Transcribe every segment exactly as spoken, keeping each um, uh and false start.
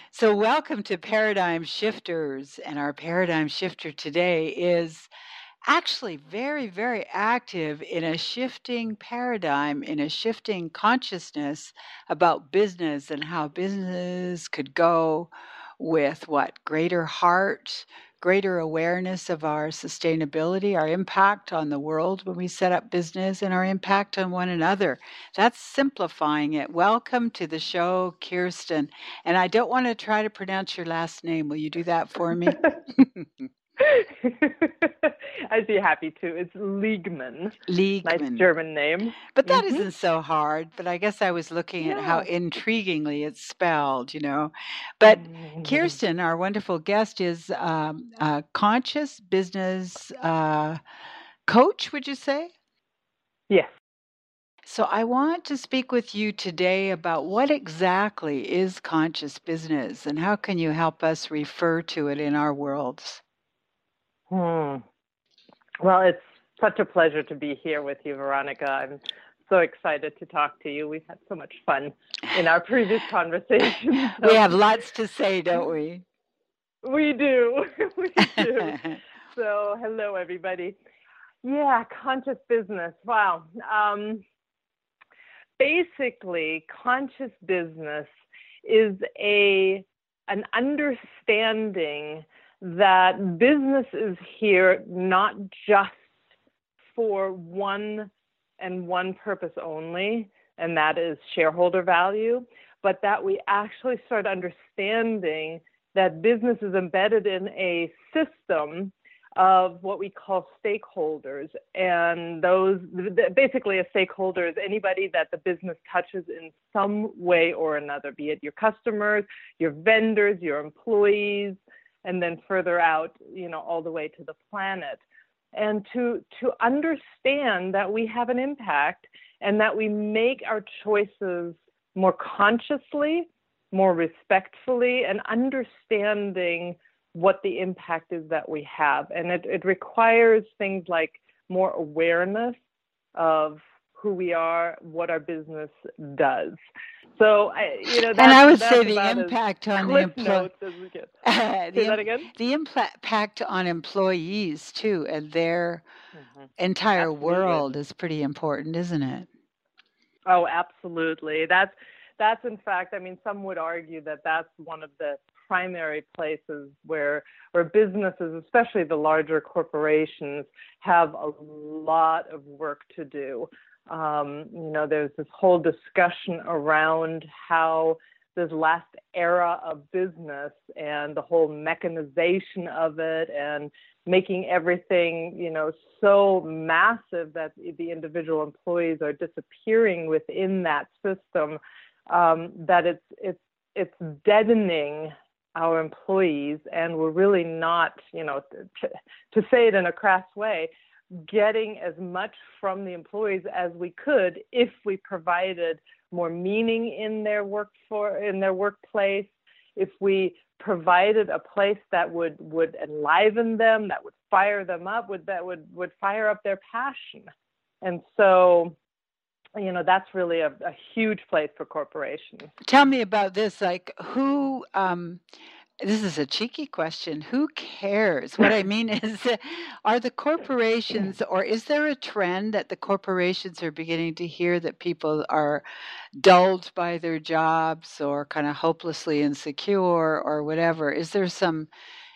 So, welcome to Paradigm Shifters. And our paradigm shifter today is actually very, very active in a shifting paradigm, in a shifting consciousness about business and how business could go with what? Greater heart, greater awareness of our sustainability, our impact on the world when we set up business, and our impact on one another. That's simplifying it. Welcome to the show, Kirsten. And I don't want to try to pronounce your last name. Will you do that for me? I'd be happy to. It's Liegman. Nice Liegman. German name. But that Mhm. isn't so hard. But I guess I was looking at how No. intriguingly it's spelled, you know. But Kirsten, our wonderful guest, is um, a conscious business uh, coach, would you say? Yes. So I want to speak with you today about what exactly is conscious business and how can you help us refer to it in our worlds? Hmm. Well, it's such a pleasure to be here with you, Veronica. I'm so excited to talk to you. We've had so much fun in our previous conversations. We have lots to say, don't we? We do. We do. So, hello, everybody. Yeah, conscious business. Wow. Um, basically, conscious business is a an understanding that business is here not just for one and one purpose only, and that is shareholder value, but that we actually start understanding that business is embedded in a system of what we call stakeholders. And those, basically a stakeholder is anybody that the business touches in some way or another, be it your customers, your vendors, your employees, and then further out, you know, all the way to the planet. And to, to understand that we have an impact and that we make our choices more consciously, more respectfully, and understanding what the impact is that we have. And it, it requires things like more awareness of who we are, what our business does. So, I, you know, that's, and I would that's say the about impact on the cliff employee. notes as we get. Uh, Say the, that again? the impact on employees too, and their mm-hmm. entire Absolutely. world is pretty important, isn't it? Oh, absolutely. That's that's in fact, I mean, some would argue that that's one of the primary places where where businesses, especially the larger corporations, have a lot of work to do. Um, you know, there's this whole discussion around how this last era of business and the whole mechanization of it and making everything, you know, so massive that the individual employees are disappearing within that system, um, that it's it's it's deadening our employees, and we're really not, you know, to, to say it in a crass way, getting as much from the employees as we could if we provided more meaning in their work for in their workplace, if we provided a place that would would enliven them, that would fire them up, would that would would fire up their passion. And so, you know, that's really a, a huge place for corporations. Tell me about this. Like, who? Um, this is a cheeky question. Who cares? What I mean is, are the corporations, or is there a trend that the corporations are beginning to hear that people are dulled by their jobs or kind of hopelessly insecure or whatever? Is there some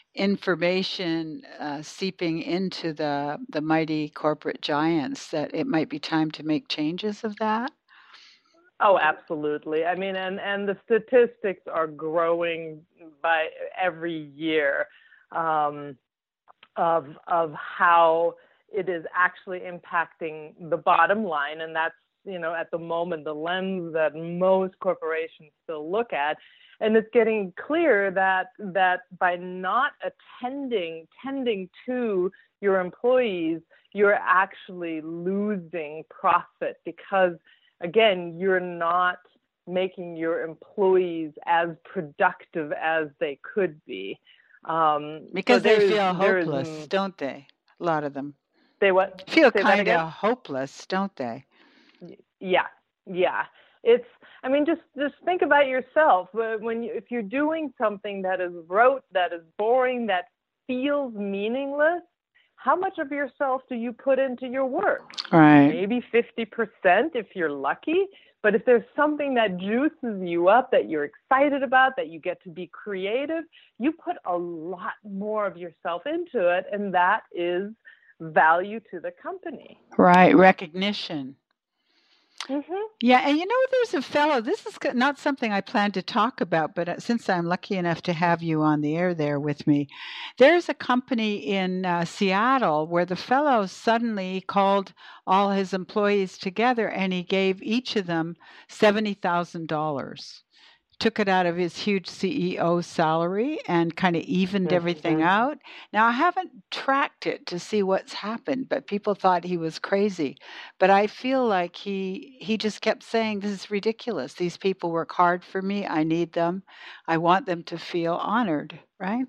information uh, seeping into the the mighty corporate giants that it might be time to make changes of that? Oh, absolutely. I mean, and, and the statistics are growing by every year um, of of how it is actually impacting the bottom line, and that's, you know, at the moment the lens that most corporations still look at. And it's getting clear that that by not attending tending to your employees, you're actually losing profit because, again, you're not making your employees as productive as they could be. Um, because so they feel hopeless, is, don't they? A lot of them. They what? Feel kind of hopeless, don't they? Yeah, yeah. It's I mean, just just think about yourself. When you, if you're doing something that is rote, that is boring, that feels meaningless, how much of yourself do you put into your work? Right. Maybe fifty percent if you're lucky. But if there's something that juices you up, that you're excited about, that you get to be creative, you put a lot more of yourself into it, and that is value to the company. Right, recognition. Mm-hmm. Yeah, and you know, there's a fellow, this is not something I planned to talk about, but since I'm lucky enough to have you on the air there with me, there's a company in uh, Seattle where the fellow suddenly called all his employees together and he gave each of them seventy thousand dollars. Took it out of his huge C E O salary and kind of evened Mm-hmm. everything out. Now, I haven't tracked it to see what's happened, but people thought he was crazy. But I feel like he he just kept saying, this is ridiculous. These people work hard for me. I need them. I want them to feel honored, right?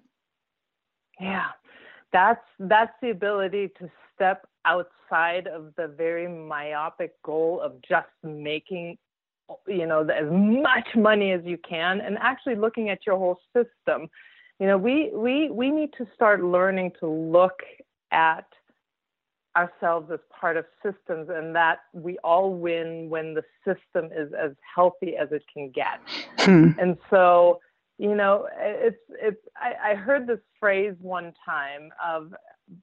Yeah, that's that's the ability to step outside of the very myopic goal of just making, you know, as much money as you can, and actually looking at your whole system. You know, we we we need to start learning to look at ourselves as part of systems, and that we all win when the system is as healthy as it can get. Hmm. And so, you know, it's it's I, I heard this phrase one time of,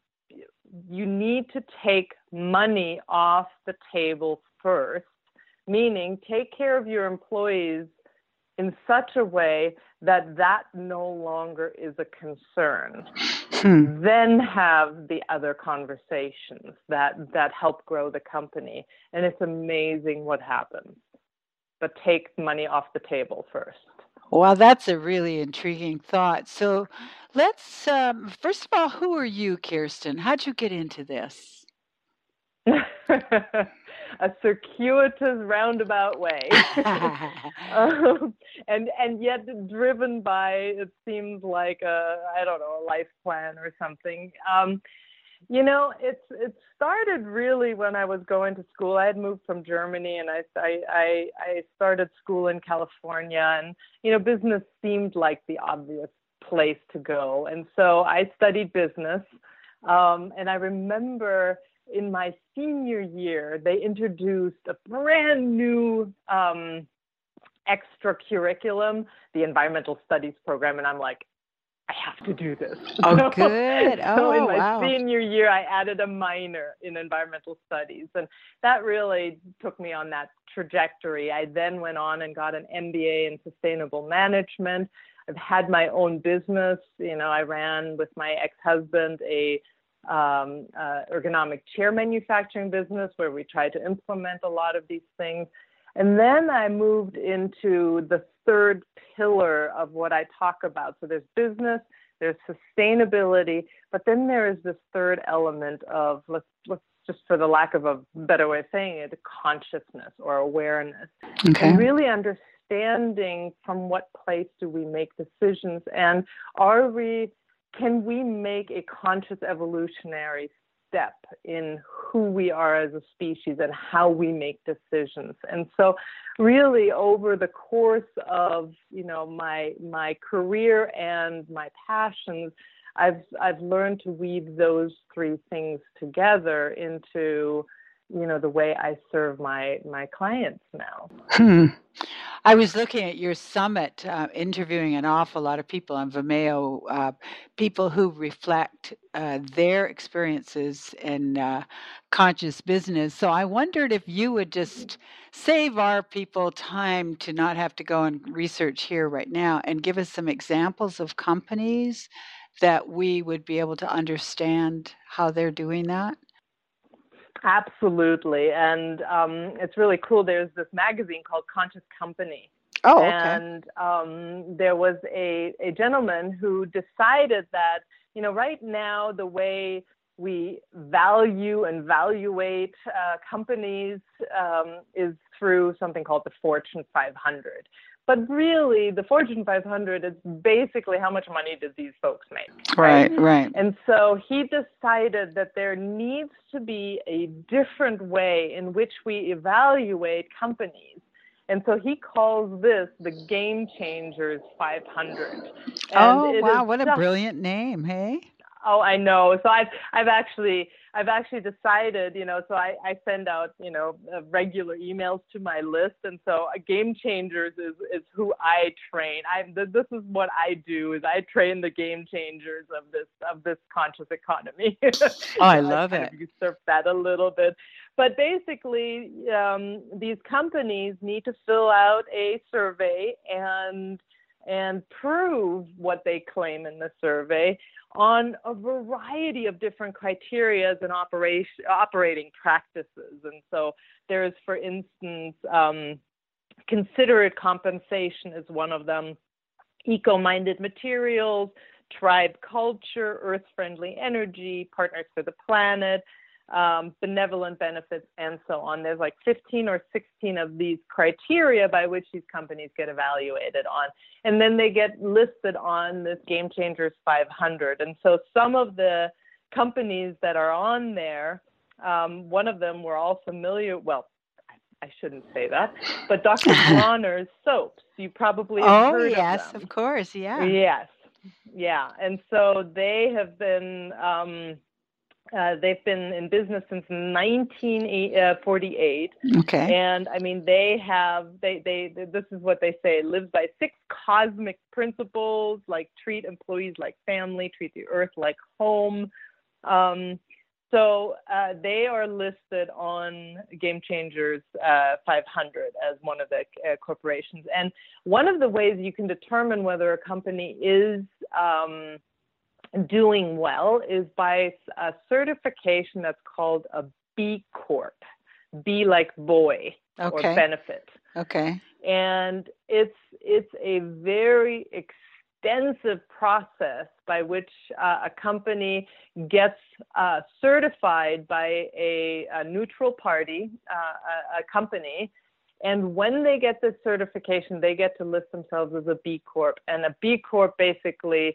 you need to take money off the table first, meaning take care of your employees in such a way that that no longer is a concern. Hmm. Then have the other conversations that, that help grow the company. And it's amazing what happens. But take money off the table first. Well, that's a really intriguing thought. So let's, um, first of all, who are you, Kirsten? How'd you get into this? A circuitous roundabout way. um, and and yet driven by, it seems like a, I don't know, a life plan or something. Um, you know, it's it started really when I was going to school. I had moved from Germany, and I I I started school in California, and you know, business seemed like the obvious place to go, and so I studied business. Um, and I remember in my senior year, they introduced a brand new um, extra curriculum, the environmental studies program, and I'm like, I have to do this. Oh, so, good. Oh, so in my wow. senior year, I added a minor in environmental studies, and that really took me on that trajectory. I then went on and got an M B A in sustainable management. I've had my own business. You know, I ran with my ex-husband a um, uh, ergonomic chair manufacturing business where we tried to implement a lot of these things. And then I moved into the third pillar of what I talk about. So there's business, there's sustainability, but then there is this third element of, let's, let's just for the lack of a better way of saying it, consciousness or awareness. Okay. And really understanding from what place do we make decisions, and are we Can we make a conscious evolutionary step in who we are as a species and how we make decisions? And so really over the course of, you know, my my career and my passions, I've I've learned to weave those three things together into, you know, the way I serve my my clients now. Hmm. I was looking at your summit, uh, interviewing an awful lot of people on Vimeo, uh, people who reflect uh, their experiences in uh, conscious business. So I wondered if you would just save our people time to not have to go and research here right now, and give us some examples of companies that we would be able to understand how they're doing that. Absolutely. And um, it's really cool. There's this magazine called Conscious Company. Oh, okay. And um, there was a, a gentleman who decided that, you know, right now the way we value and evaluate uh, companies um, is through something called the Fortune five hundred. But really, the Fortune five hundred is basically how much money did these folks make? Right, right, right. And so he decided that there needs to be a different way in which we evaluate companies. And so he calls this the Game Changers five hundred. And Oh, it wow. is What a just brilliant name. Hey? Oh, I know. So I've I've actually I've actually decided, you know, so I, I send out, you know, uh, regular emails to my list, and so uh, Game Changers is is who I train. I th- this is what I do is I train the game changers of this of this conscious economy. Oh, I So I've love kind it. of usurped that a little bit, but basically, um, these companies need to fill out a survey and and prove what they claim in the survey on a variety of different criteria and operation, operating practices. And so there's, for instance, um, considerate compensation is one of them, eco-minded materials, tribe culture, earth-friendly energy, partners for the planet, um, benevolent benefits, and so on. There's like fifteen or sixteen of these criteria by which these companies get evaluated on. And then they get listed on this Game Changers five hundred. And so some of the companies that are on there, um, one of them we're all familiar, well, I shouldn't say that, but Doctor Bronner's soaps. You probably have Oh, heard yes, of them. of course. Yeah. Yes. Yeah. And so they have been, um, uh, they've been in business since nineteen forty-eight. Okay. And I mean, they have, they, they, this is what they say, lives by six cosmic principles, like treat employees like family, treat the earth like home. Um, so uh, they are listed on Game Changers uh, five hundred as one of the uh, corporations. And one of the ways you can determine whether a company is um, doing well is by a certification that's called a B Corp. B like boy, Okay. or benefit. Okay. And it's it's a very extensive process by which uh, a company gets uh, certified by a, a neutral party, uh, a, a company. And when they get this certification, they get to list themselves as a B Corp. And a B Corp basically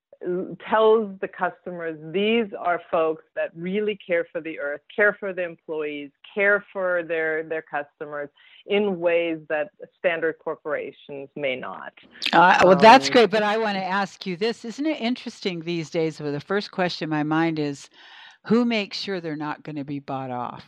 tells the customers these are folks that really care for the earth, care for the employees, care for their, their customers in ways that standard corporations may not. Uh, well, that's Um, great, but I want to ask you this. Isn't it interesting these days where the first question in my mind is, who makes sure they're not going to be bought off?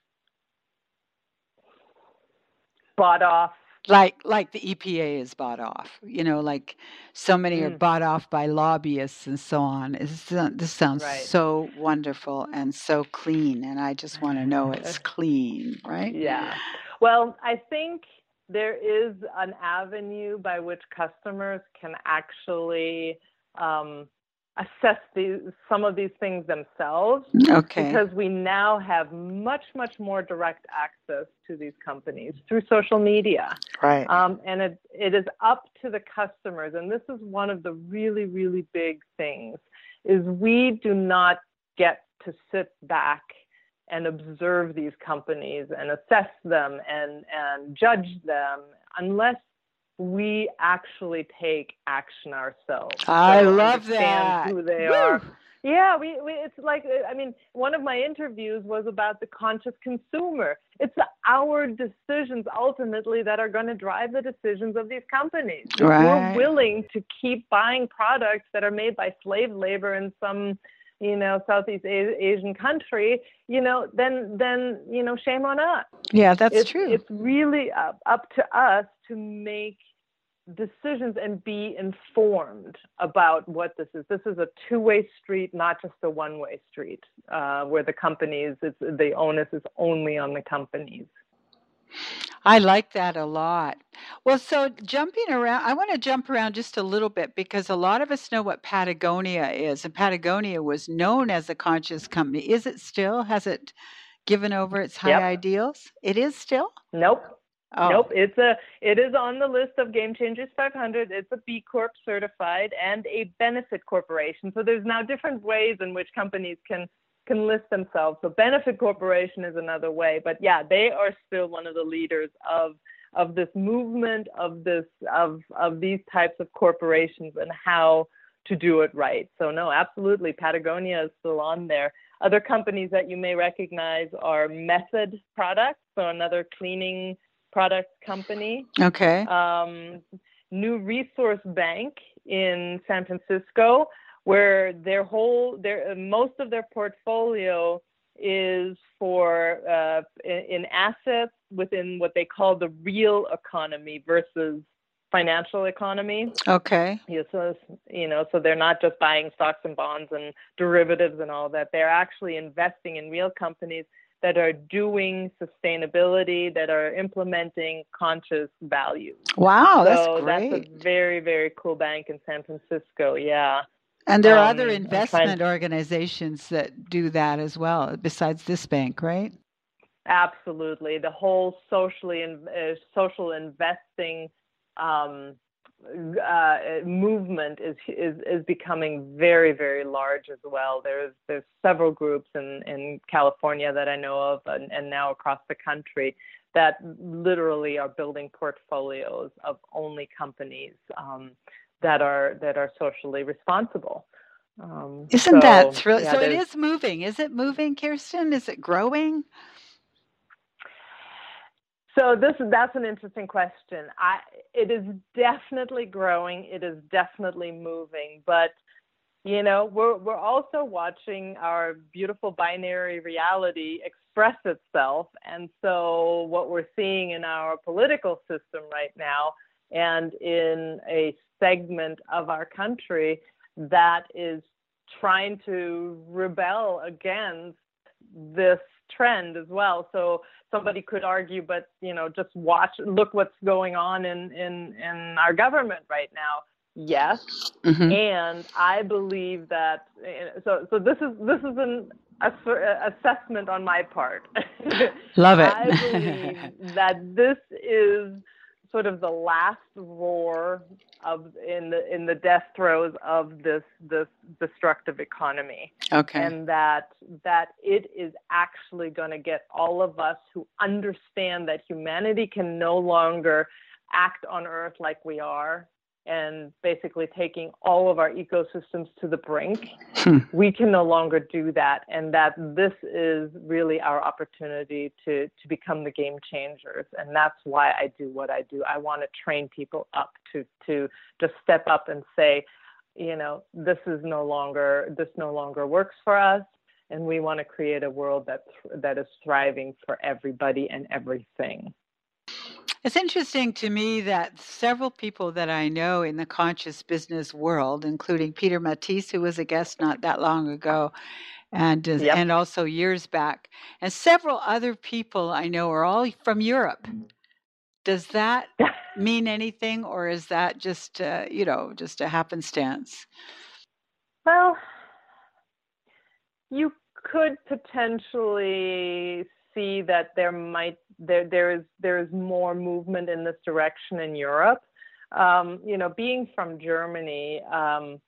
Bought off. Like like the E P A is bought off, you know, like so many are Mm. bought off by lobbyists and so on. It's, this sounds Right. so wonderful and so clean, and I just want to know it's clean, right? Yeah. Well, I think there is an avenue by which customers can actually um, assess these, some of these things themselves. Okay. Because we now have much, much more direct access to these companies through social media. Right. Um, and it, it is up to the customers, and this is one of the really, really big things, is we do not get to sit back and observe these companies and assess them and, and judge them unless we actually take action ourselves. I so love understand that. Who they Woo! are. Yeah, we, we, it's like, I mean, one of my interviews was about the conscious consumer. It's our decisions ultimately that are going to drive the decisions of these companies. If Right. we're willing to keep buying products that are made by slave labor in some, you know, Southeast Asian country, you know, then, then, you know, shame on us. Yeah, that's it's, true. It's really up, up to us to make decisions and be informed about what this is. This is a two-way street, not just a one-way street, uh, where the companies, it's, the onus is only on the companies. I like that a lot. Well, so jumping around, I want to jump around just a little bit because a lot of us know what Patagonia is, and Patagonia was known as a conscious company. Is it still? Has it given over its high Yep. ideals? It is still? Nope. Oh. Nope. It's a. It is on the list of Game Changers five hundred. It's a B Corp certified and a benefit corporation. So there's now different ways in which companies can can list themselves. So benefit corporation is another way. But yeah, they are still one of the leaders of of this movement of this of of these types of corporations and how to do it right. So no, absolutely, Patagonia is still on there. Other companies that you may recognize are Method Products, so another cleaning products company. Okay. Um, New Resource Bank in San Francisco, where their whole, their most of their portfolio is for uh, in, in assets within what they call the real economy versus financial economy. Okay. Yeah, so you know, so they're not just buying stocks and bonds and derivatives and all that. They're actually investing in real companies that are doing sustainability, that are implementing conscious values. Wow, that's So great. that's a very, very cool bank in San Francisco. Yeah. And there are Um, other I'm investment trying- organizations that do that as well, besides this bank, right? Absolutely. The whole socially in, uh, social investing um, uh, movement is, is is becoming very, very large as well. There's there's several groups in, in California that I know of, and, and now across the country, that literally are building portfolios of only companies um, that are that are socially responsible. Um, Isn't so, that thrilling? yeah, So it there's- is moving. Is it moving, Kirsten? Is it growing? So this that's an interesting question. I it is definitely growing. It is definitely moving, but you know, we're we're also watching our beautiful binary reality express itself. And so what we're seeing in our political system right now and in a segment of our country that is trying to rebel against this trend as well. So somebody could argue, but you know, just watch, look what's going on in in, in our government right now. Yes, mm-hmm. And I believe that. So so this is this is an ass- assessment on my part. Love it. I believe that this is sort of the last roar of in the in the death throes of this this destructive economy. Okay. And that that it is actually going to get all of us who understand that humanity can no longer act on Earth like we are and basically taking all of our ecosystems to the brink. Hmm. We can no longer do that, and that this is really our opportunity to, to become the game changers. And that's why I do what I do. I want to train people up to, to just step up and say, you know, this is no longer, this no longer works for us. And we want to create a world that, that is thriving for everybody and everything. It's interesting to me that several people that I know in the conscious business world, including Peter Matisse, who was a guest not that long ago, and uh, yep. and also years back, and several other people I know are all from Europe. Does that mean anything, or is that just uh, you know just a happenstance? Well, you could potentially see that there might there there is there is more movement in this direction in Europe. Um, you know, being from Germany, um,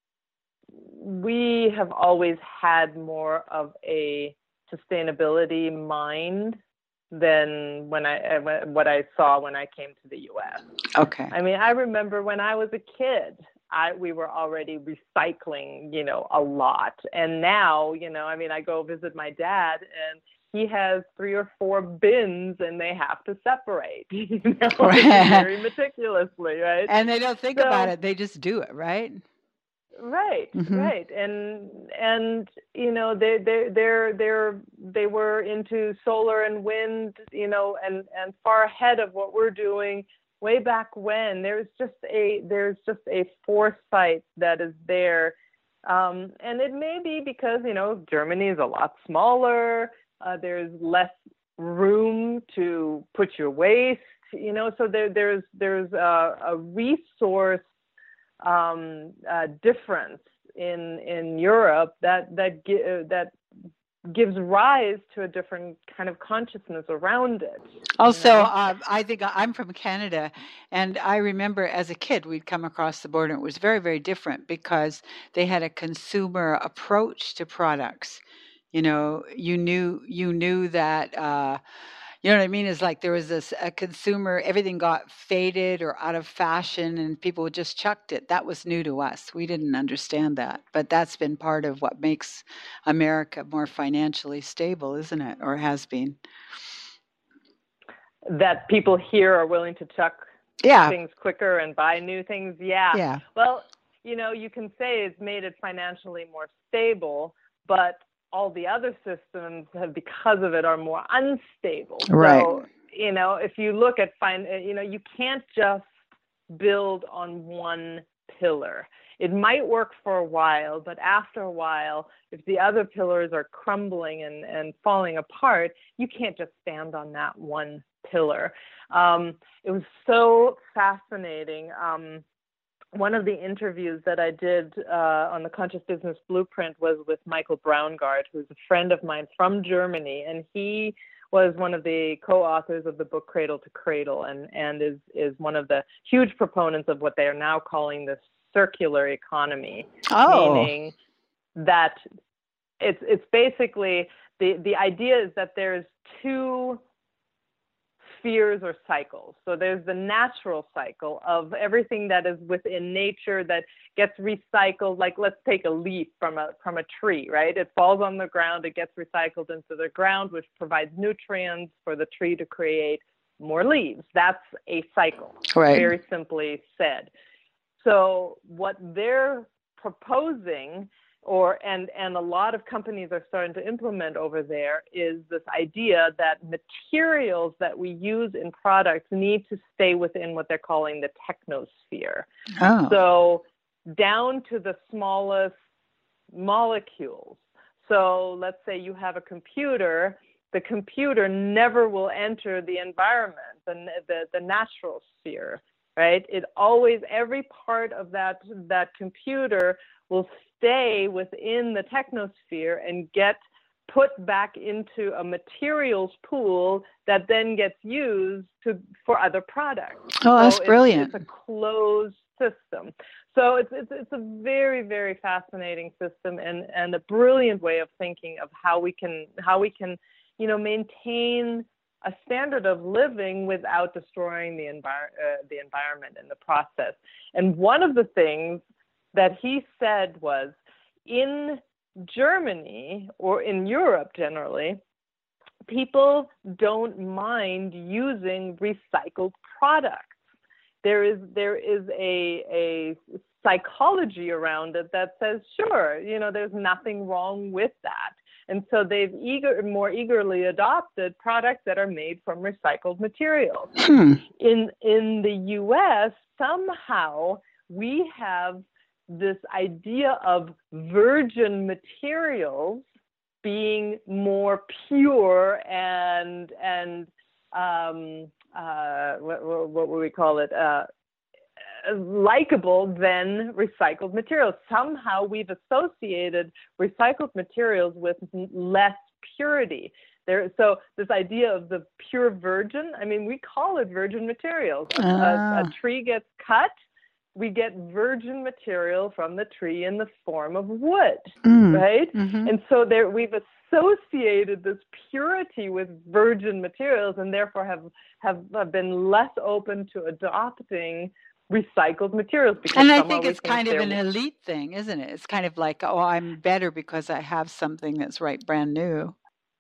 we have always had more of a sustainability mind than when I what I saw when I came to the U S. Okay. I mean, I remember when I was a kid, I we were already recycling, you know, a lot, and now, you know, I mean, I go visit my dad and he has three or four bins and they have to separate, you know, very meticulously, right? And they don't think so, about it. They just do it, right? Right, mm-hmm. right. And, and, you know, they, they, they're, they're, they were into solar and wind, you know, and, and far ahead of what we're doing way back when. There's just a, there's just a foresight that is there. Um, and it may be because, you know, Germany is a lot smaller. Uh, there's less room to put your waste, you know, so there, there's there's a, a resource um, uh, difference in in Europe that that gi- uh, that gives rise to a different kind of consciousness around it. Also, you know? uh, I think I'm from Canada, and I remember as a kid we'd come across the border. It was very, very different because they had a consumer approach to products. You know, you knew you knew that, uh, you know what I mean? Is like there was this a consumer, everything got faded or out of fashion and people just chucked it. That was new to us. We didn't understand that. But that's been part of what makes America more financially stable, isn't it? Or has been. that people here are willing to chuck yeah. things quicker and buy new things. Yeah. Yeah. Well, you know, you can say it's made it financially more stable, but all the other systems have, because of it, are more unstable. Right. So, you know, if you look at, fin- you know, you can't just build on one pillar. It might work for a while, but after a while, if the other pillars are crumbling and, and falling apart, you can't just stand on that one pillar. Um, it was so fascinating. Um, one of the interviews that I did uh, on the Conscious Business Blueprint was with Michael Braungart, who's a friend of mine from Germany, and he was one of the co-authors of the book Cradle to Cradle, and, and is, is one of the huge proponents of what they are now calling the circular economy, oh. meaning that it's it's basically the the idea is that there's two spheres or cycles. So there's the natural cycle of everything that is within nature that gets recycled. Like, let's take a leaf from a from a tree, right? It falls on the ground, it gets recycled into the ground, which provides nutrients for the tree to create more leaves. That's a cycle, right. Very simply said. So what they're proposing, or and and a lot of companies are starting to implement over there, is this idea that materials that we use in products need to stay within what they're calling the technosphere. Oh. So down to the smallest molecules. So let's say you have a computer. The computer never will enter the environment, the the, the natural sphere. Right? It always, every part of that that computer will stay within the technosphere and get put back into a materials pool that then gets used to for other products. Oh, that's so brilliant. It's, it's a closed system. So it's, it's it's a very, very fascinating system, and, and a brilliant way of thinking of how we can how we can, you know, maintain a standard of living without destroying the, envir- uh, the environment in the process. And one of the things that he said was, in Germany, or in Europe generally, people don't mind using recycled products. There is there is a a psychology around it that says, sure, you know, there's nothing wrong with that. And so they've eager, more eagerly adopted products that are made from recycled materials. Hmm. In in the U S, somehow we have this idea of virgin materials being more pure and and um, uh, what, what would we call it? Uh, likable than recycled materials. Somehow we've associated recycled materials with less purity. There, so this idea of the pure virgin, I mean, we call it virgin materials. A, Ah. a, a tree gets cut, we get virgin material from the tree in the form of wood, Mm. right? Mm-hmm. And so there, we've associated this purity with virgin materials, and therefore have, have, have been less open to adopting recycled materials. Because and I somehow think we it's kind of they're- an elite thing, isn't it? It's kind of like, oh, I'm better because I have something that's right brand new.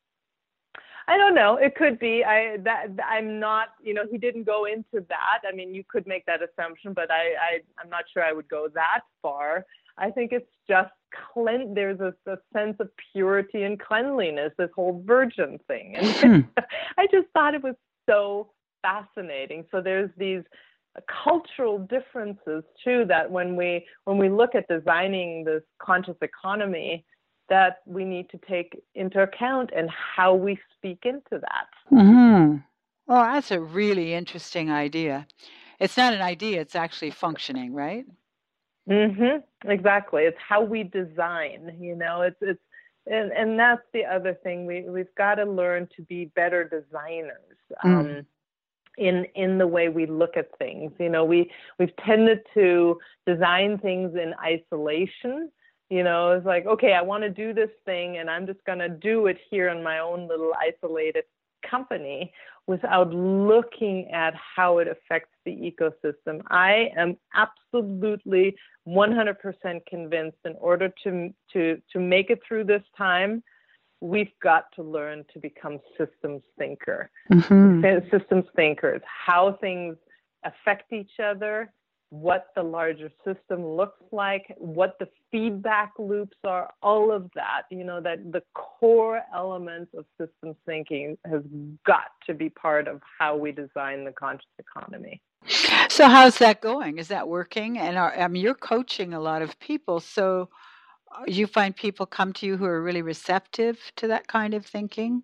I don't know. It could be. I that I'm not. You know, he didn't go into that. I mean, you could make that assumption, but I, I I'm not sure I would go that far. I think it's just clean. There's a, a sense of purity and cleanliness. This whole virgin thing, and Hmm. I just thought it was so fascinating. So there's these cultural differences too, that when we when we look at designing this conscious economy, that we need to take into account, and how we speak into that. Mm-hmm. Well, that's a really interesting idea. It's not an idea, it's actually functioning, right? Mm-hmm. Exactly. It's how we design, you know, it's, it's, and, and that's the other thing. We, we've got to learn to be better designers. Um, Mm. in in the way we look at things. You know, we we've tended to design things in isolation. You know, it's like, okay, I want to do this thing, and I'm just going to do it here in my own little isolated company, without looking at how it affects the ecosystem. I am absolutely one hundred percent convinced, in order to to to make it through this time, we've got to learn to become systems thinker, Mm-hmm. systems thinkers, how things affect each other, what the larger system looks like, what the feedback loops are, all of that, you know, that the core elements of systems thinking has got to be part of how we design the conscious economy. So how's that going? Is that working? And are, I mean, you're coaching a lot of people, so uh, you find people come to you who are really receptive to that kind of thinking?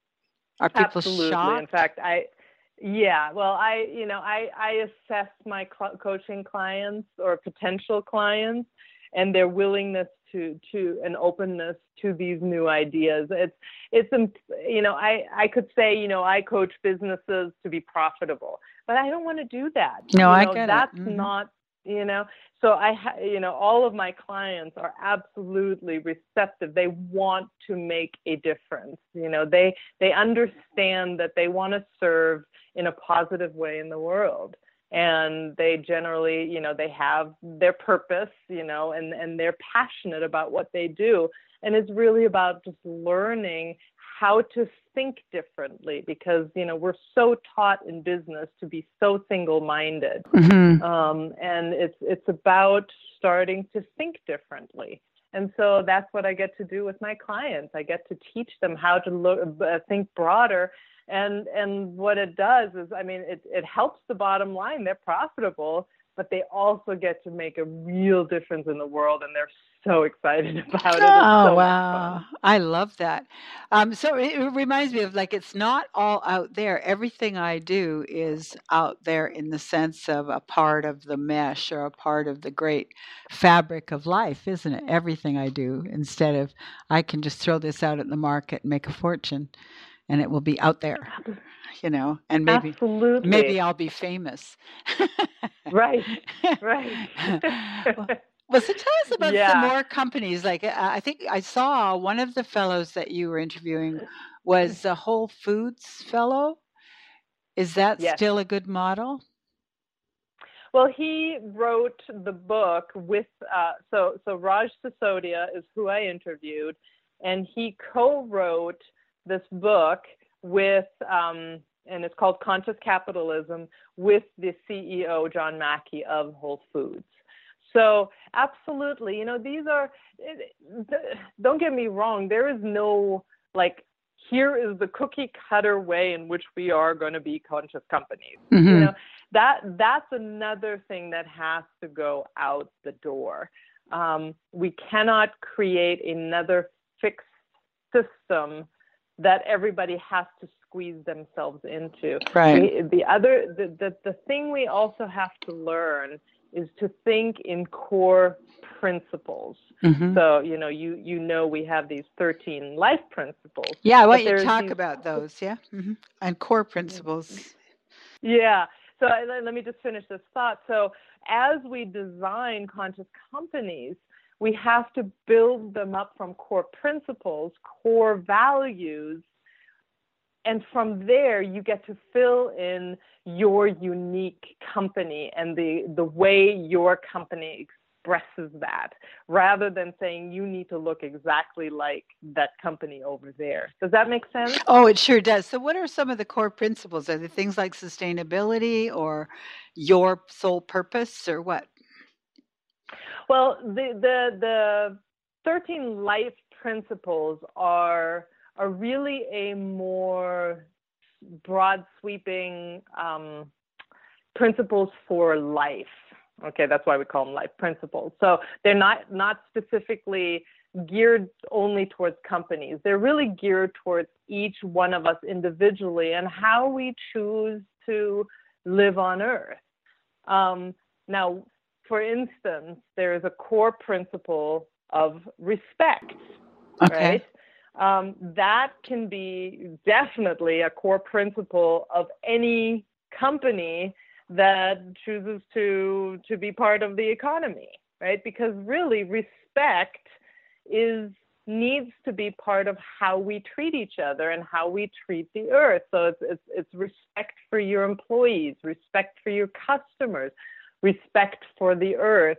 Are people Absolutely. In shocked? fact, I, yeah, well, I, you know, I, I assess my cl- coaching clients or potential clients and their willingness to, to an openness to these new ideas. It's, it's, you know, I, I could say, you know, I coach businesses to be profitable, but I don't want to do that. No, you I know, get it. that's Mhm. not, you know, so I, ha- you know, all of my clients are absolutely receptive. They want to make a difference. You know, they, they understand that they want to serve in a positive way in the world. And they generally, you know, they have their purpose, you know, and, and they're passionate about what they do. And it's really about just learning how to think differently, because, you know, we're so taught in business to be so single-minded. Mhm. Um, and it's, it's about starting to think differently. And so that's what I get to do with my clients. I get to teach them how to look, uh, think broader. And and what it does is, I mean, it, it helps the bottom line. They're profitable, but they also get to make a real difference in the world, and they're so excited about it. It's Oh, so much wow. fun. I love that. Um, so it, it reminds me of, like, it's not all out there. Everything I do is out there in the sense of a part of the mesh or a part of the great fabric of life, isn't it? Everything I do, instead of I can just throw this out at the market and make a fortune, and it will be out there, you know, and maybe Absolutely. maybe I'll be famous. Right, right. Well, well, so tell us about some Yeah. more companies. Like, uh, I think I saw one of the fellows that you were interviewing was a Whole Foods fellow. Is that Yes. still a good model? Well, he wrote the book with, uh, so, so Raj Sisodia is who I interviewed, and he co-wrote this book with, um, and it's called Conscious Capitalism, with the C E O, John Mackey of Whole Foods. So absolutely, you know, these are, don't get me wrong, there is no, like, here is the cookie cutter way in which we are going to be conscious companies. Mm-hmm. You know, that that's another thing that has to go out the door. Um, we cannot create another fixed system that everybody has to squeeze themselves into. Right. We, the other, the, the, the thing we also have to learn is to think in core principles. Mm-hmm. So, you know, you you know we have these thirteen life principles. Yeah, I want but you to there's talk these, about those, yeah? Mm-hmm. And core principles. Yeah. So I, let me just finish this thought. So as we design conscious companies, we have to build them up from core principles, core values, and from there you get to fill in your unique company and the, the way your company expresses that, rather than saying you need to look exactly like that company over there. Does that make sense? Oh, it sure does. So what are some of the core principles? Are they things like sustainability or your sole purpose or what? Well, the the the thirteen life principles are are really a more broad sweeping um, principles for life. Okay, that's why we call them life principles. So they're not not specifically geared only towards companies. They're really geared towards each one of us individually and how we choose to live on Earth. Um, now, for instance, there is a core principle of respect, Okay. right? Um, that can be definitely a core principle of any company that chooses to to be part of the economy, right? Because really, respect is needs to be part of how we treat each other and how we treat the earth. So it's it's, it's respect for your employees, respect for your customers, respect for the earth.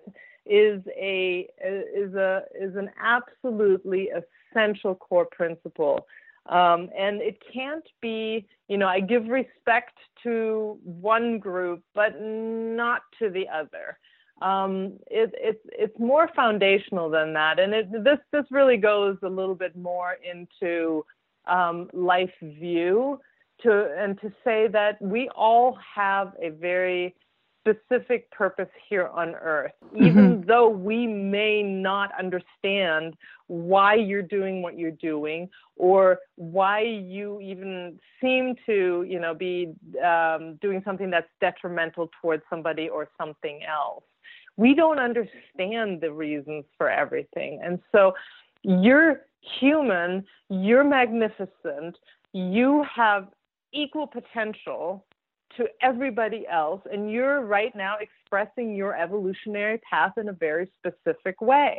is a is a is an absolutely essential core principle. Um, and it can't be, you know, I give respect to one group, but not to the other. Um, it, it, it's more foundational than that. And it, this, this really goes a little bit more into um, life view to, and to say that we all have a very specific purpose here on earth, even mm-hmm. though we may not understand why you're doing what you're doing, or why you even seem to, you know, be um, doing something that's detrimental towards somebody or something else. We don't understand the reasons for everything. And so you're human, you're magnificent, you have equal potential to everybody else, and you're right now expressing your evolutionary path in a very specific way.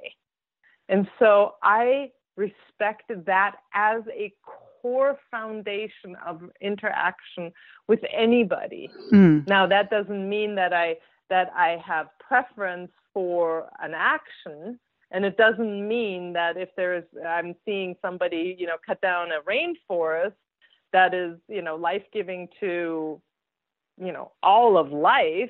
And so I respect that as a core foundation of interaction with anybody. Mm. Now, that doesn't mean that I that I have preference for an action, and it doesn't mean that if there's I'm seeing somebody, you know, cut down a rainforest that is, you know, life-giving to, you know, all of life,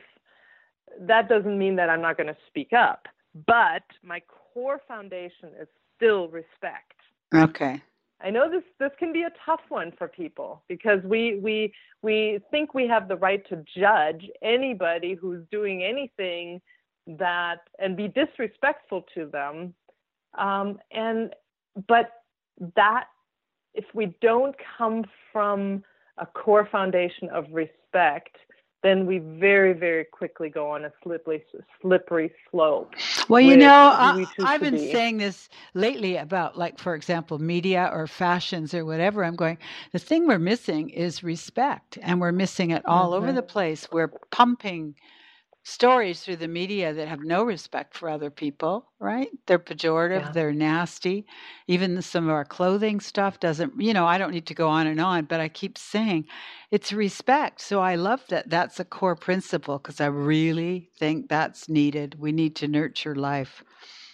that doesn't mean that I'm not going to speak up. But my core foundation is still respect. Okay. I know this this can be a tough one for people, because we we we think we have the right to judge anybody who's doing anything that and be disrespectful to them. Um, and but that if we don't come from a core foundation of respect, then we very, very quickly go on a slippery, slippery slope. Well, you know, I, I've been be. saying this lately about, like, for example, media or fashions or whatever. I'm going, the thing we're missing is respect, and we're missing it all mm-hmm. over the place. We're pumping stories through the media that have no respect for other people, right? They're pejorative, yeah. They're nasty. Even some of our clothing stuff doesn't, you know, I don't need to go on and on, but I keep saying it's respect. So I love that that's a core principle, because I really think that's needed. We need to nurture life.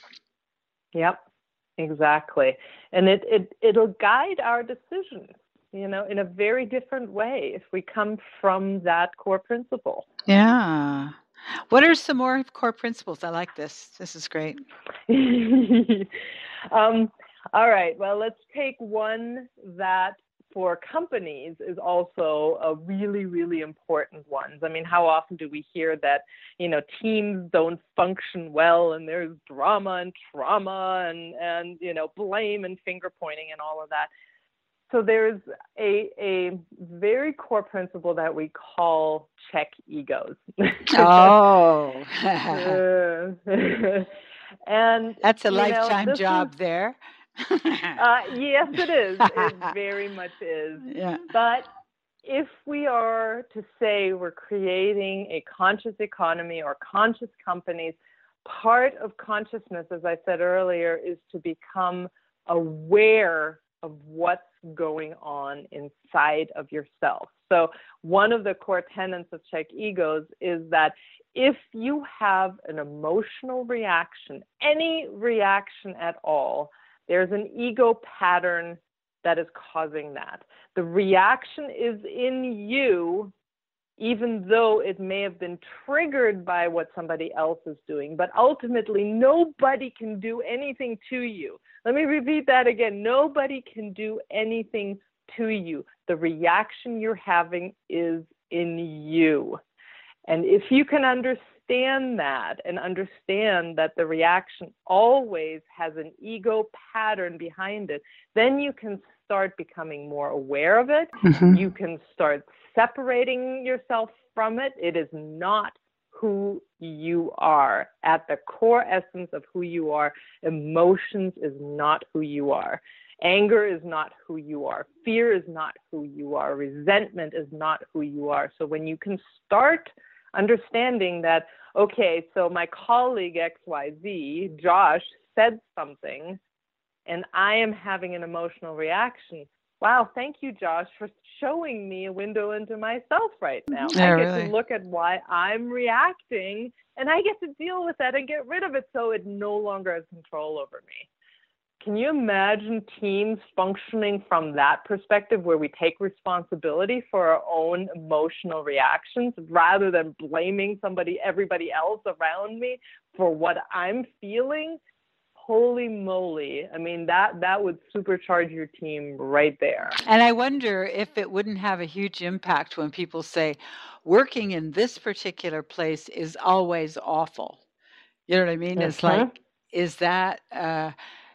Yep, exactly. And it, it, it'll guide our decisions, you know, in a very different way if we come from that core principle. Yeah. What are some more core principles? I like this. This is great. um, all right. Well, let's take one that for companies is also a really, really important one. I mean, how often do we hear that, you know, teams don't function well, and there's drama and trauma and, and you know, blame and finger pointing and all of that. So there's a a very core principle that we call check egos. Oh. And that's a lifetime know, job is, there. uh, yes, it is. It very much is. Yeah. But if we are to say we're creating a conscious economy or conscious companies, part of consciousness, as I said earlier, is to become aware of what's going on inside of yourself. So one of the core tenets of Check Egos is that if you have an emotional reaction, any reaction at all, there's an ego pattern that is causing that. The reaction is in you, even though it may have been triggered by what somebody else is doing, but ultimately nobody can do anything to you. Let me repeat that again. Nobody can do anything to you. The reaction you're having is in you. And if you can understand that and understand that the reaction always has an ego pattern behind it, then you can start becoming more aware of it. Mm-hmm. You can start separating yourself from it. It is not who you are. At the core essence of who you are, emotions is not who you are. Anger is not who you are. Fear is not who you are. Resentment is not who you are. So when you can start understanding that, okay, so my colleague X Y Z, Josh, said something, and I am having an emotional reaction, Wow, thank you, Josh, for showing me a window into myself right now. Yeah, I get really. to look at why I'm reacting, and I get to deal with that and get rid of it so it no longer has control over me. Can you imagine teams functioning from that perspective, where we take responsibility for our own emotional reactions rather than blaming somebody, everybody else around me for what I'm feeling? Holy moly. I mean, that, that would supercharge your team right there. And I wonder if it wouldn't have a huge impact when people say, working in this particular place is always awful. You know what I mean? Mm-hmm. It's like, is that uh,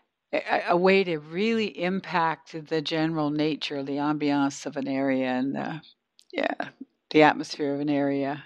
a, a way to really impact the general nature, the ambiance of an area and the, yeah, the atmosphere of an area,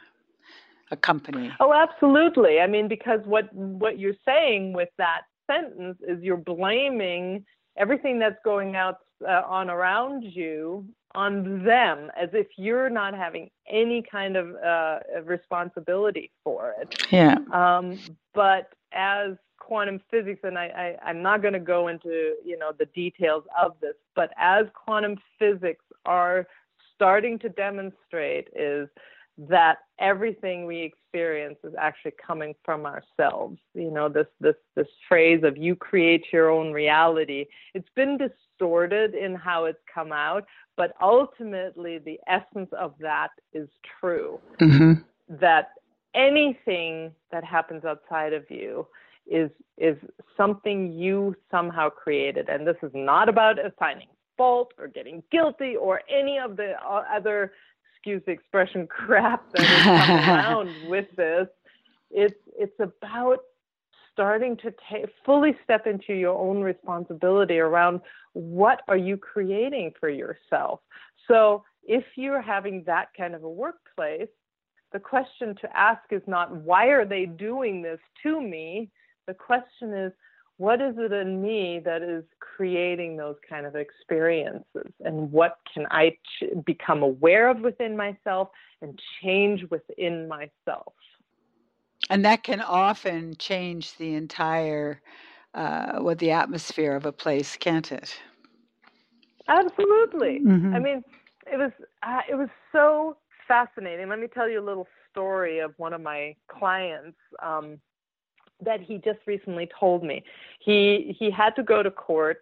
a company? Oh, absolutely. I mean, because what what you're saying with that sentence is you're blaming everything that's going out uh, on around you on them, as if you're not having any kind of uh, responsibility for it. Yeah. Um, but as quantum physics, and I, I, I'm not going to go into, you know, the details of this, but as quantum physics are starting to demonstrate, is that everything we experience is actually coming from ourselves. You know, this this this phrase of "you create your own reality," it's been distorted in how it's come out, but ultimately the essence of that is true. Mm-hmm. That anything that happens outside of you is is something you somehow created. And this is not about assigning fault or getting guilty or any of the other, excuse the expression, crap that is coming around with this. It's it's about starting to ta- fully step into your own responsibility around what are you creating for yourself. So if you're having that kind of a workplace, the question to ask is not, why are they doing this to me? The question is, what is it in me that is creating those kind of experiences? And what can I ch- become aware of within myself and change within myself? And that can often change the entire, uh, what the atmosphere of a place, can't it? Absolutely. Mm-hmm. I mean, it was uh, it was so fascinating. Let me tell you a little story of one of my clients um, that he just recently told me. He he had to go to court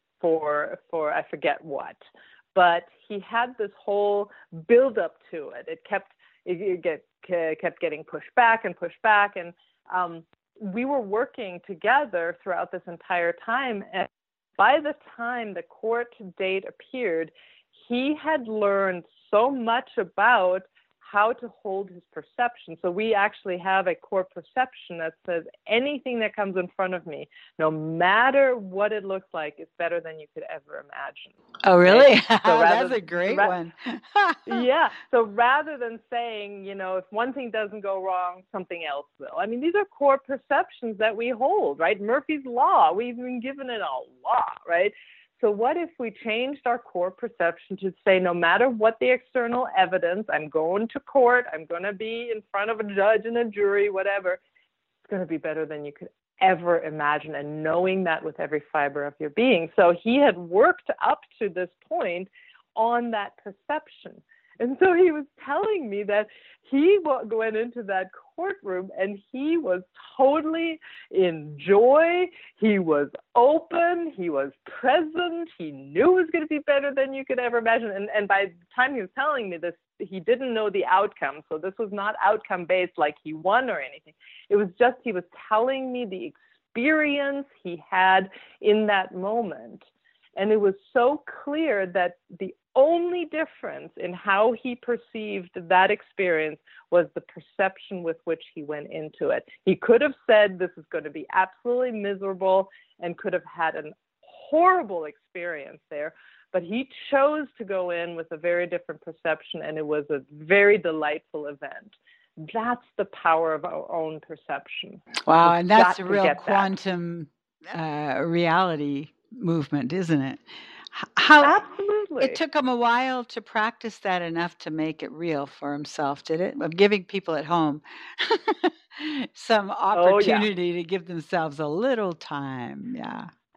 for for I forget what, but he had this whole build up to it. It kept it, it get, kept getting pushed back and pushed back, and um, we were working together throughout this entire time. And by the time the court date appeared, he had learned so much about how to hold his perception. So we actually have a core perception that says anything that comes in front of me, no matter what it looks like, is better than you could ever imagine. Oh, really? Right? So rather, that's a great ra- one. Yeah. So rather than saying, you know, if one thing doesn't go wrong, something else will. I mean, these are core perceptions that we hold, right? Murphy's Law, we've been given it a law, right? So what if we changed our core perception to say, no matter what the external evidence, I'm going to court, I'm going to be in front of a judge and a jury, whatever, it's going to be better than you could ever imagine, and knowing that with every fiber of your being. So he had worked up to this point on that perception. And so he was telling me that he went into that courtroom and he was totally in joy. He was open. He was present. He knew it was going to be better than you could ever imagine. And, and by the time he was telling me this, he didn't know the outcome. So this was not outcome-based, like he won or anything. It was just he was telling me the experience he had in that moment. And it was so clear that the only difference in how he perceived that experience was the perception with which he went into it. He could have said, this is going to be absolutely miserable, and could have had a horrible experience there. But he chose to go in with a very different perception, and it was a very delightful event. That's the power of our own perception. Wow, We've and that's got a to real get that. quantum uh, reality movement, isn't it? H- How Absolutely. it took him a while to practice that enough to make it real for himself, did it? Of giving people at home some Oh, yeah. opportunity to give themselves a little time. Yeah.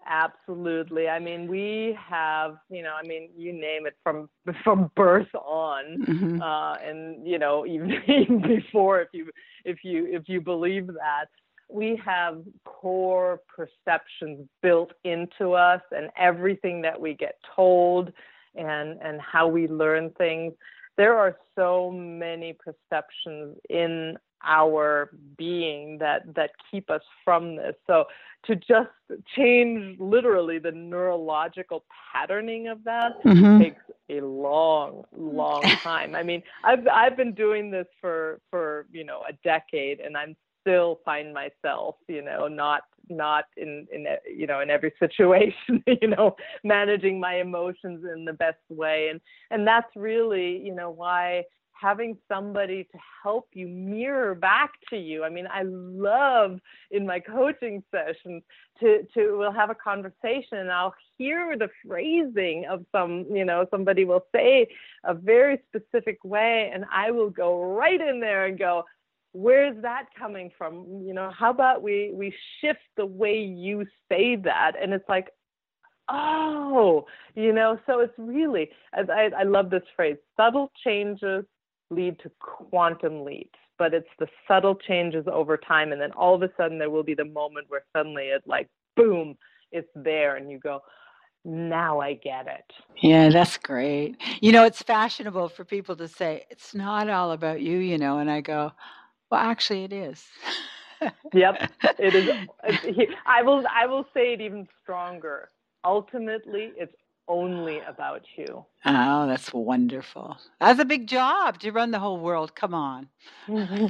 Absolutely. I mean, we have, you know, I mean, you name it, from from birth on, Mm-hmm. uh, and you know, even, even before, if you if you if you believe that, we have core perceptions built into us, and everything that we get told, and and how we learn things. There are so many perceptions in our being that that keep us from this. So to just change literally the neurological patterning of that Mm-hmm. takes a long, long time. I mean, I've I've been doing this for for you know a decade, and I'm still find myself, you know, not not in in you know in every situation, you know, managing my emotions in the best way, and and that's really, you know, why having somebody to help you mirror back to you. I mean, I love in my coaching sessions to, to we'll have a conversation, and I'll hear the phrasing of some, you know, somebody will say a very specific way, and I will go right in there and go, where's that coming from? You know, how about we, we shift the way you say that? And it's like, oh, you know, so it's really, I, I love this phrase, subtle changes lead to quantum leaps, but it's the subtle changes over time, and then all of a sudden there will be the moment where suddenly it's like, boom, it's there, and you go, now I get it. Yeah, that's great. You know, it's fashionable for people to say, it's not all about you, you know, and I go, well, actually it is. Yep, it is. I will, I will say it even stronger. Ultimately, it's only about you. Oh, that's wonderful. That's a big job to run the whole world. Come on. Do you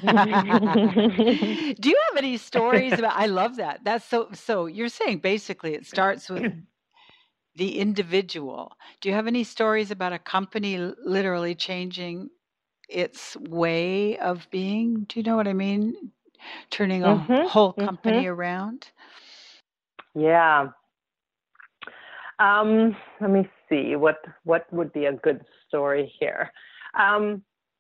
have any stories about, I love that. That's so, so you're saying basically it starts with the individual. Do you have any stories about a company literally changing its way of being? Do you know what I mean? Turning a mm-hmm, whole company mm-hmm. around? Yeah. Um, let me see, what, what would be a good story here? Um,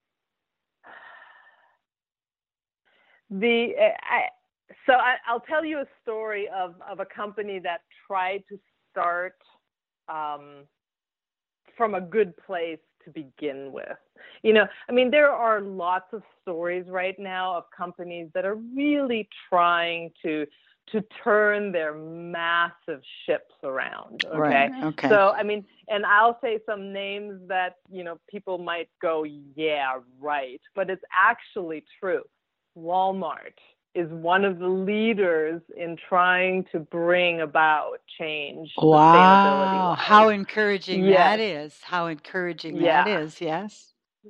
the, I, so I, I'll tell you a story of, of a company that tried to start um, from a good place to begin with. You know, I mean, there are lots of stories right now of companies that are really trying to to turn their massive ships around. Okay? Right. Okay. So, I mean, and I'll say some names that, you know, people might go, yeah, right. But it's actually true. Walmart is one of the leaders in trying to bring about change. Wow. How encouraging yes. that is. How encouraging yeah. that is. Yes.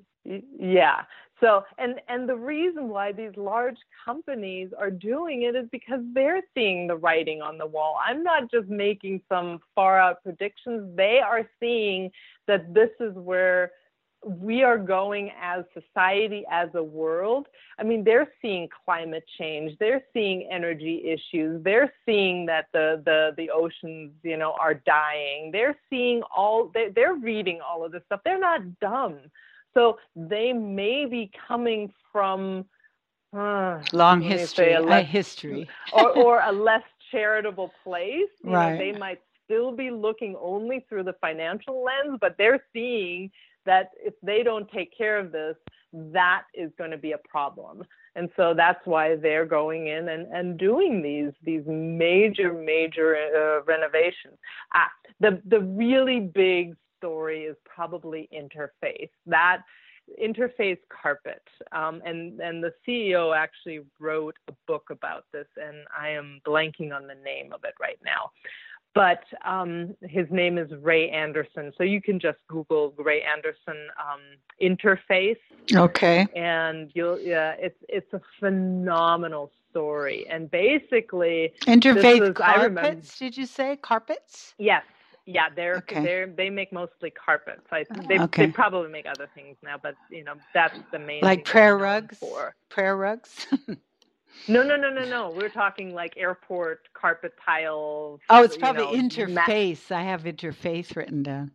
Yeah. So, and, and the reason why these large companies are doing it is because they're seeing the writing on the wall. I'm not just making some far out predictions. They are seeing that this is where we are going as society, as a world. I mean, they're seeing climate change. They're seeing energy issues. They're seeing that the, the, the oceans, you know, are dying. They're seeing all, they, they're reading all of this stuff. They're not dumb. So they may be coming from uh, long history, a, less, a history, or, or a less charitable place. You right. know, they might still be looking only through the financial lens, but they're seeing that if they don't take care of this, that is going to be a problem. And so that's why they're going in and, and doing these these major, major uh, renovations. Ah, the the really big story is probably Interface. That Interface carpet, um, and and the C E O actually wrote a book about this, and I am blanking on the name of it right now. But um, his name is Ray Anderson, so you can just Google Ray Anderson um, Interface. Okay. And you'll yeah, it's it's a phenomenal story. And basically, Interface was, carpets. Did you say carpets? Yes. Yeah, they're okay. they're they make mostly carpets. I they okay. they probably make other things now, but you know that's the main like thing prayer rugs. For. Prayer rugs. no, no, no, no, no. We're talking like airport carpet tiles. Oh, it's probably you know, Interface. Ma- I have Interface written down.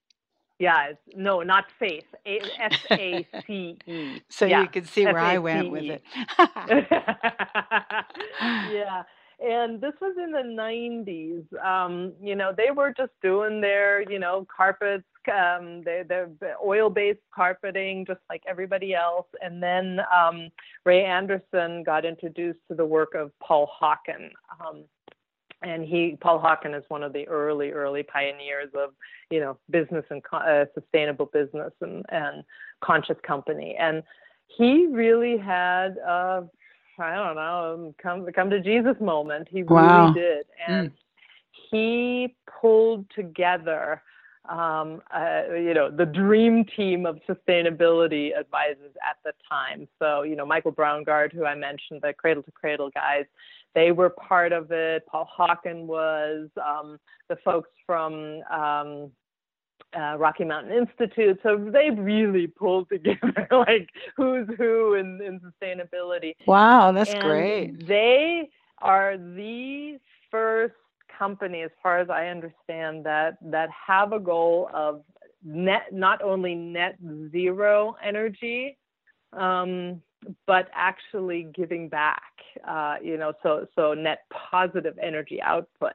Yeah, it's, no, not Faith. S A C E. So yeah. you can see where F A C E. I went with it. yeah. And this was in the nineties. Um, you know, they were just doing their, you know, carpets, um, their, their oil-based carpeting, just like everybody else. And then um, Ray Anderson got introduced to the work of Paul Hawken. Um, and he, Paul Hawken is one of the early, early pioneers of, you know, business and uh, sustainable business and, and conscious company. And he really had a, I don't know, come come to Jesus moment. He Wow. really did. And Mm. he pulled together, um, uh, you know, the dream team of sustainability advisors at the time. So, you know, Michael Braungart, who I mentioned, the Cradle to Cradle guys, they were part of it. Paul Hawken was, um, the folks from um, uh, Rocky Mountain Institute. So they really pulled together like who's who in, in sustainability. Wow, that's and great. They are the first company, as far as I understand, that that have a goal of net, not only net zero energy, um, but actually giving back. Uh, you know, so so net positive energy output.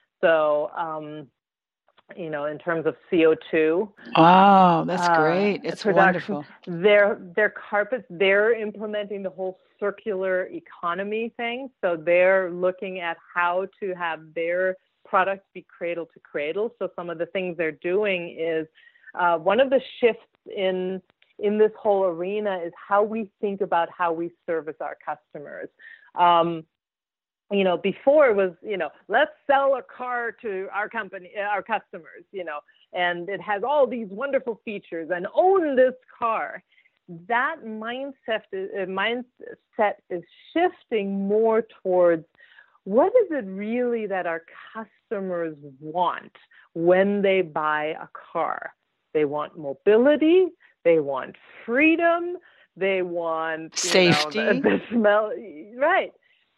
So um, you know, in terms of C O two. Oh, that's uh, great. It's production. wonderful. Their their carpets, they're implementing the whole circular economy thing. So they're looking at how to have their products be cradle to cradle. So some of the things they're doing is uh, one of the shifts in in this whole arena is how we think about how we service our customers. Um, You know, before it was, you know, let's sell a car to our company, our customers, you know, and it has all these wonderful features and own this car. That mindset, uh, mindset is shifting more towards what is it really that our customers want when they buy a car? They want mobility, they want freedom, they want, you safety, know, the, the smell, right?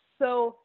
So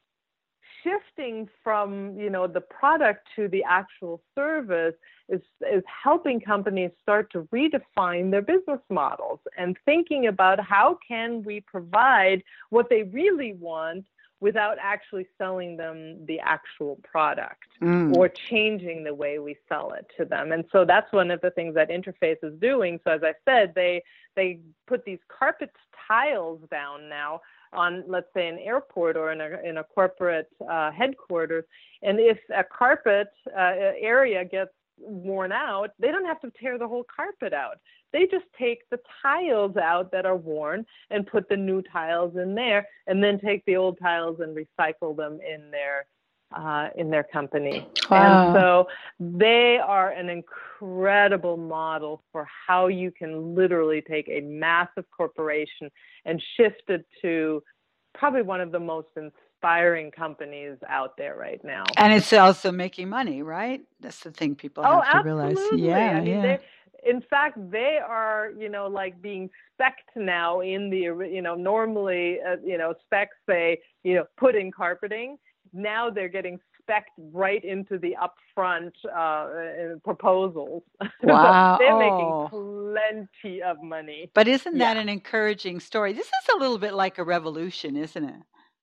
shifting from, you know, the product to the actual service is, is helping companies start to redefine their business models and thinking about how can we provide what they really want without actually selling them the actual product mm. or changing the way we sell it to them. And so that's one of the things that Interface is doing. So as I said, they they put these carpet tiles down now on, let's say, an airport or in a, in a corporate uh, headquarters. And if a carpet uh, area gets worn out, they don't have to tear the whole carpet out. They just take the tiles out that are worn and put the new tiles in there, and then take the old tiles and recycle them in their uh, in their company. Wow. And so they are an incredible model for how you can literally take a massive corporation and shift it to probably one of the most inspiring companies out there right now. And it's also making money, right? That's the thing people have oh, to realize. Absolutely. Yeah, I mean, yeah. they, in fact, they are, you know, like being spec'd now in the, you know, normally, uh, you know, specs say, you know, put in carpeting. Now they're getting spec'd right into the upfront uh, proposals. Wow. They're oh. making plenty of money. But isn't Yeah. that an encouraging story? This is a little bit like a revolution, isn't it?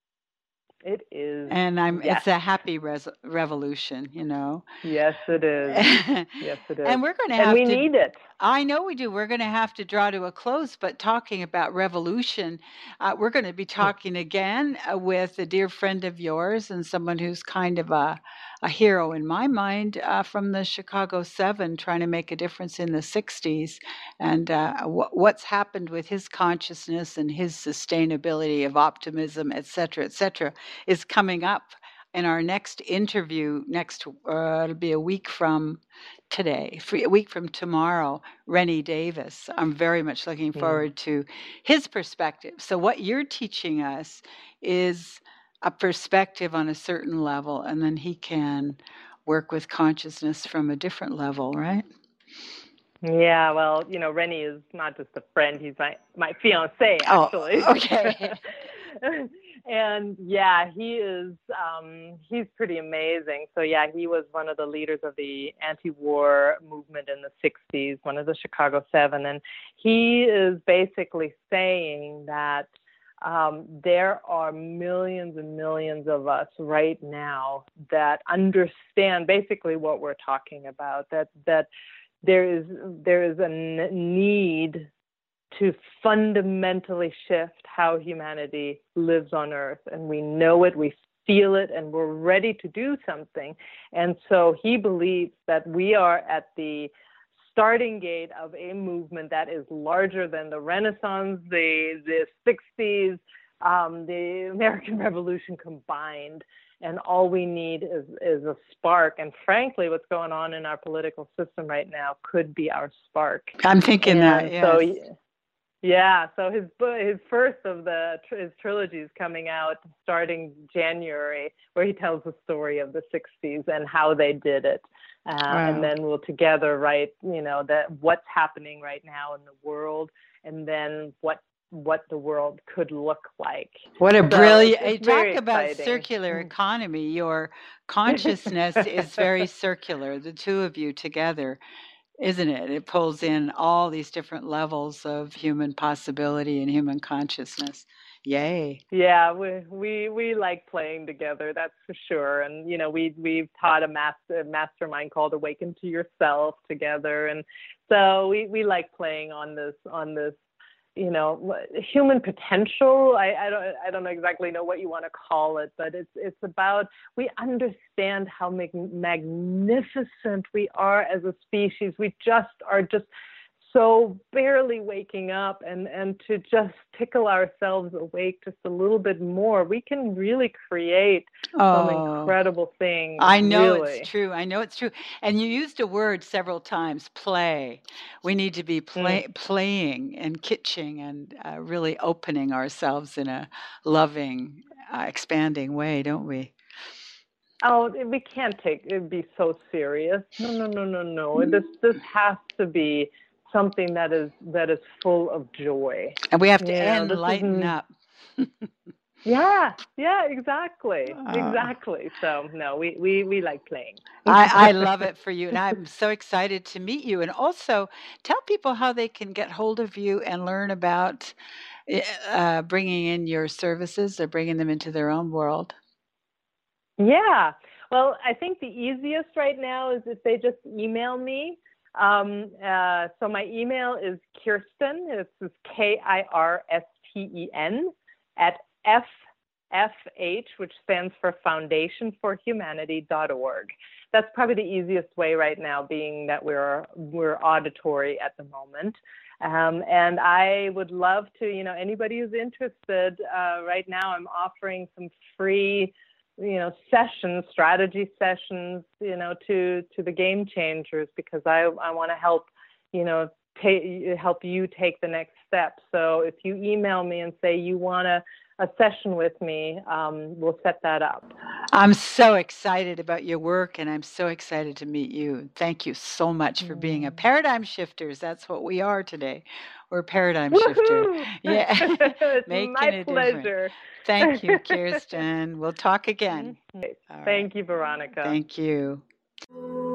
It is. And I'm Yes. it's a happy res- revolution, you know. Yes, it is. Yes, it is. And we're going to And have we to need it. I know we do. We're going to have to draw to a close, but talking about revolution, uh, we're going to be talking again uh, with a dear friend of yours and someone who's kind of a, a hero in my mind uh, from the Chicago Seven, trying to make a difference in the sixties, and uh, w- what's happened with his consciousness and his sustainability of optimism, et cetera, et cetera, is coming up in our next interview. Next, uh, it'll be a week from today, a week from tomorrow, Rennie Davis. I'm very much looking forward mm. to his perspective. So what you're teaching us is a perspective on a certain level, and then he can work with consciousness from a different level, right? Yeah, well, you know, Rennie is not just a friend, he's my, my fiance, actually. Oh, okay. And yeah, he is, um, he's pretty amazing. So yeah, he was one of the leaders of the anti-war movement in the sixties, one of the Chicago Seven. And he is basically saying that Um, there are millions and millions of us right now that understand basically what we're talking about, that that there is there is a need to fundamentally shift how humanity lives on Earth. And we know it, we feel it, and we're ready to do something. And so he believes that we are at the starting gate of a movement that is larger than the Renaissance, the, the sixties, um, the American Revolution combined. And all we need is, is a spark. And frankly, what's going on in our political system right now could be our spark. I'm thinking and that, yes. So, yeah, so his his first of the his trilogy is coming out starting January, where he tells the story of the sixties and how they did it, uh, wow. and then we'll together write, you know, that what's happening right now in the world, and then what what the world could look like. What a so brilliant! It's, it's it's talk about exciting. circular economy. Your consciousness is very circular. The two of you together. Isn't it? It pulls in all these different levels of human possibility and human consciousness. Yay. Yeah, we we we like playing together, that's for sure. And you know, we we've taught a master mastermind called Awaken to Yourself together, and so we we like playing on this on this you know, human potential. I, I don't I don't exactly know what you want to call it, but it's it's about, we understand how mag- magnificent we are as a species. We just are just so barely waking up, and, and to just tickle ourselves awake just a little bit more, we can really create oh, some incredible things. I know really. It's true. I know it's true. And you used a word several times, play. We need to be play, mm. playing and kitsching and uh, really opening ourselves in a loving, uh, expanding way, don't we? Oh, we can't take it be so serious. No, no, no, no, no. This this has to be something that is that is full of joy. And we have to you end, know, lighten up. yeah, yeah, exactly. Uh, exactly. So no, we, we, we like playing. I, I love it for you. And I'm so excited to meet you. And also tell people how they can get hold of you and learn about uh, bringing in your services or bringing them into their own world. Yeah. Well, I think the easiest right now is if they just email me. Um, uh, so my email is Kirsten, it's K I R S T E N, at F F H, which stands for Foundation for Humanity dot org. That's probably the easiest way right now, being that we're we're auditory at the moment. Um, and I would love to, you know, anybody who's interested, uh, right now I'm offering some free you know, sessions, strategy sessions, you know, to, to the game changers, because I, I want to help, you know, ta- help you take the next step. So if you email me and say you want a, a session with me, um, we'll set that up. I'm so excited about your work, and I'm so excited to meet you. Thank you so much for being a paradigm shifters. That's what we are today. We're paradigm shifters. Yeah. It's my pleasure. Difference. Thank you, Kirsten. We'll talk again. Thank right. you, Veronica. Thank you.